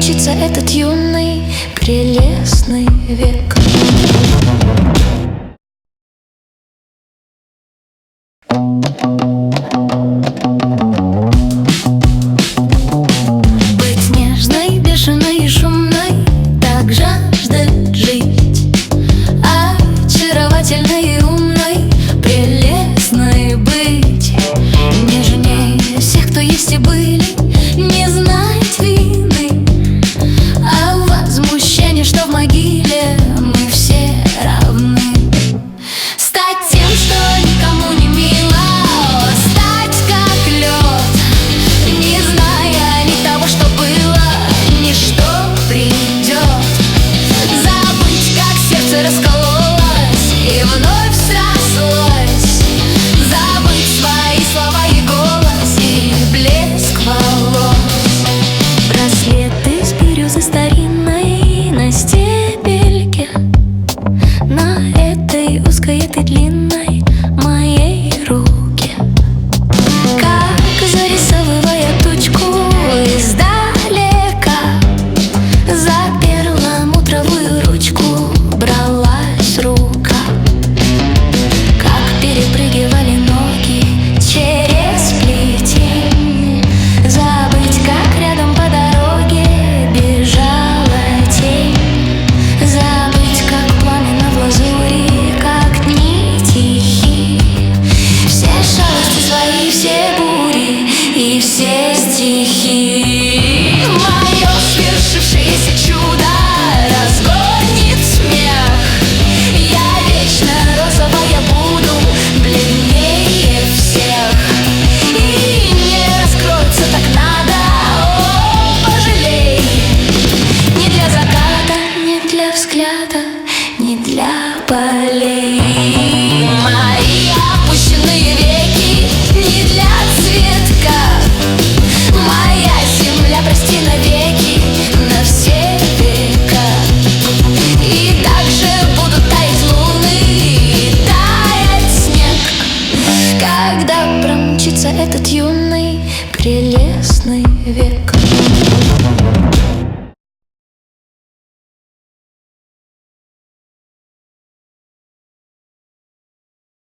промчится этот юный, прелестный век. Быть нежной, бешеной и шумной, так жаждет жить. Очаровательной и умной, прелестной быть. Нежнее всех, кто есть и были, не знать вины. А возмущение, что в могиле мы все равны. Стать тем, что никому не мило, стать как лед, не зная ни того, что было, ни что придет. Забыть, как сердце раскололось и вновь срослось. Забыть свои слова и голос, и блеск волос. Браслеты с бирюзы старинной на стебельке, на этой узкой, этой длинной моей руке. Как зарисовывая тучку издалека, за перламутровую ручку бралась рука. Как перепрыгивали ноги через плетень, забыть, как рядом по дороге бежала тень. Забыть, как пламя в лазури, как дни тихи. Все шалости свои, все бури и все стихи. Мое свершившееся чудо разгонит смех. Я вечно розовая буду, бледнее всех. И не раскроется, так надо, о, пожалей. Не для заката, не для взгляда, не для полей. Мои опущенные веки не для цветка. Моя земля, прости навеки, на все века. И также будут таять луны и таять снег, когда промчится этот юный, прелестный век.